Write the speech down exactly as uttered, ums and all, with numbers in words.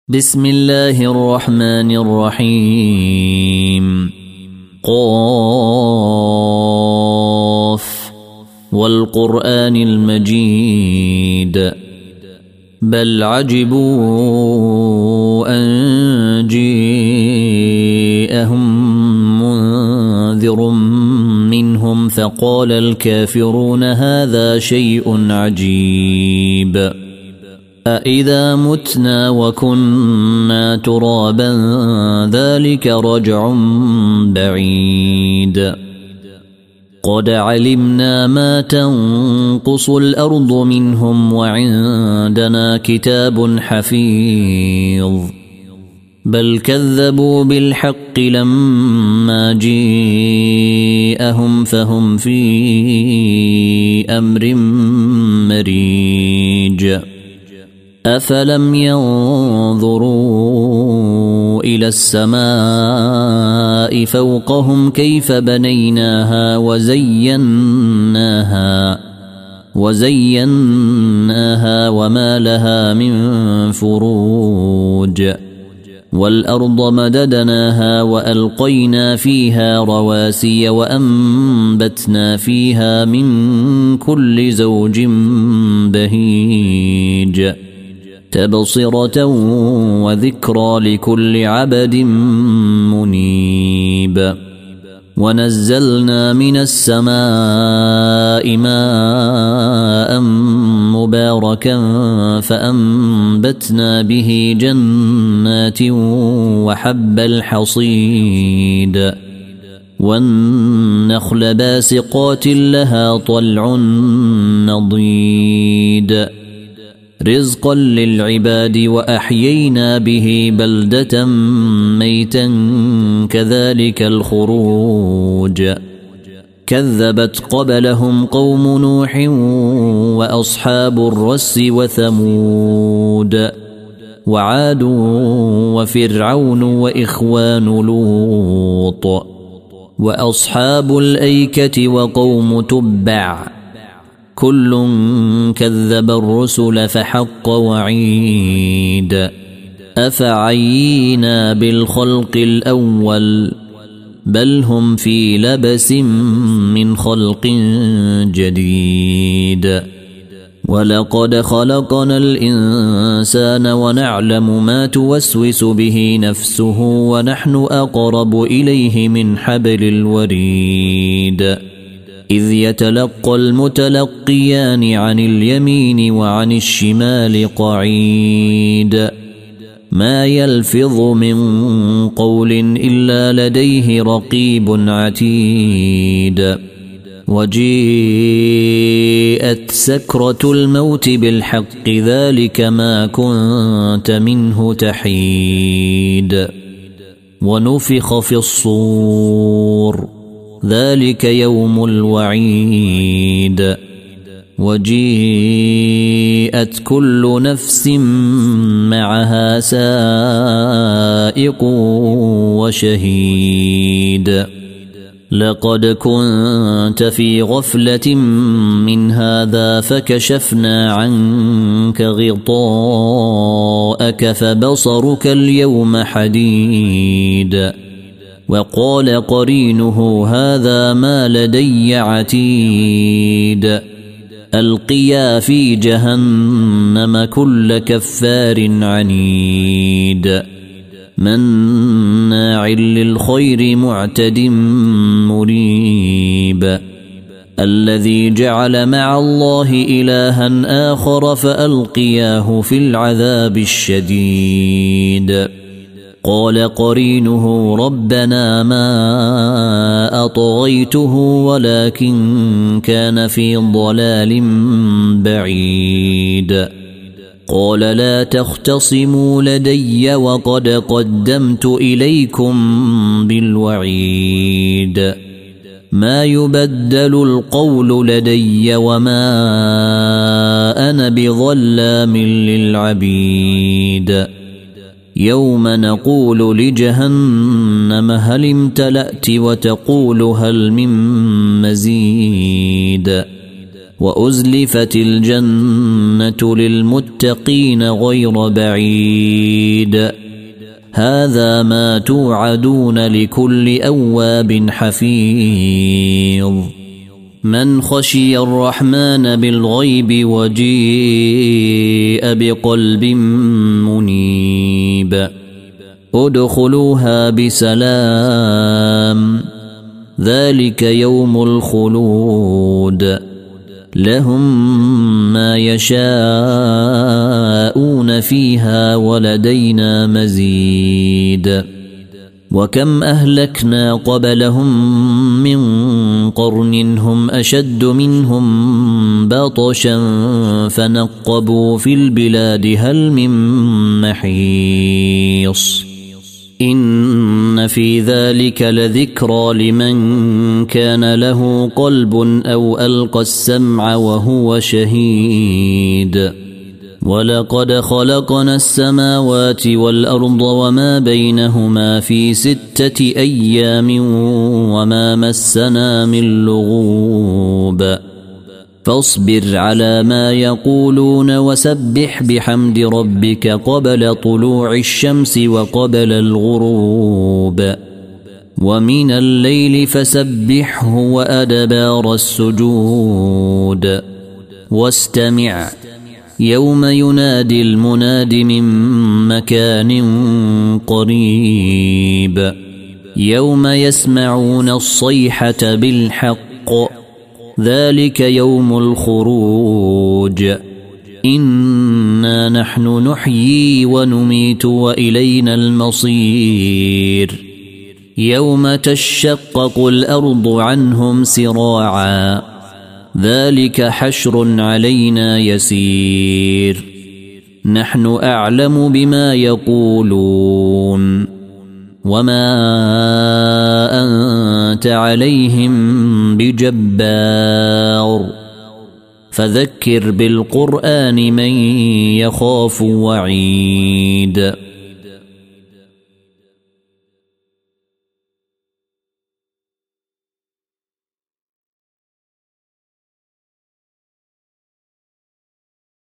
بسم الله الرحمن الرحيم. قاف والقرآن المجيد بل عجبوا أن جاءهم منذر منهم فقال الكافرون هذا شيء عجيب أإذا متنا وكنا ترابا ذلك رجع بعيد قد علمنا ما تنقص الأرض منهم وعندنا كتاب حفيظ بل كذبوا بالحق لما جاءهم فهم في أمر مريج أفلم ينظروا إلى السماء فوقهم كيف بنيناها وزيناها وزيناها وما لها من فروج والأرض مددناها وألقينا فيها رواسي وأنبتنا فيها من كل زوج بهيج تبصرة وذكرى لكل عبد منيب ونزلنا من السماء ماء مباركا فأنبتنا به جنات وحب الحصيد والنخل باسقات لها طلع نضيد رزقا للعباد وأحيينا به بلدة ميتا كذلك الخروج كذبت قبلهم قوم نوح وأصحاب الرس وثمود وعاد وفرعون وإخوان لوط وأصحاب الأيكة وقوم تبع كل كذب الرسل فحق وعيد أفعينا بالخلق الأول بل هم في لبس من خلق جديد ولقد خلقنا الإنسان ونعلم ما توسوس به نفسه ونحن أقرب إليه من حبل الوريد إذ يتلقى المتلقيان عن اليمين وعن الشمال قعيد ما يلفظ من قول إلا لديه رقيب عتيد وجيءت سكرة الموت بالحق ذلك ما كنت منه تحيد ونفخ في الصور ذلك يوم الوعيد وجيءت كل نفس معها سائق وشهيد لقد كنت في غفلة من هذا فكشفنا عنك غطاءك فبصرك اليوم حديد وقال قرينه هذا ما لدي عتيد ألقيا في جهنم كل كفار عنيد مناع للخير معتد مريب الذي جعل مع الله إلها آخر فألقياه في العذاب الشديد قال قرينه ربنا ما أطغيته ولكن كان في ضلال بعيد قال لا تختصموا لدي وقد قدمت إليكم بالوعيد ما يبدل القول لدي وما أنا بظلام للعبيد يوم نقول لجهنم هل امتلأت وتقول هل من مزيد وأزلفت الجنة للمتقين غير بعيد هذا ما توعدون لكل أواب حفيظ من خشي الرحمن بالغيب وجيء بقلب منيب ادخلوها بسلام ذلك يوم الخلود لهم ما يشاءون فيها ولدينا مزيد وكم أهلكنا قبلهم من قرن هم أشد منهم بطشا فنقبوا في البلاد هل من محيص إن في ذلك لذكرى لمن كان له قلب أو ألقى السمع وهو شهيد ولقد خلقنا السماوات والأرض وما بينهما في ستة أيام وما مسنا من لغوب فاصبر على ما يقولون وسبح بحمد ربك قبل طلوع الشمس وقبل الغروب ومن الليل فسبحه وأدبار السجود واستمع يوم ينادي المناد من مكان قريب يوم يسمعون الصيحة بالحق ذلك يوم الخروج إنا نحن نحيي ونميت وإلينا المصير يوم تشقق الأرض عنهم سراعا ذلك حشر علينا يسير نحن أعلم بما يقولون وما أنت عليهم بجبار فذكر بالقرآن من يخاف وعيد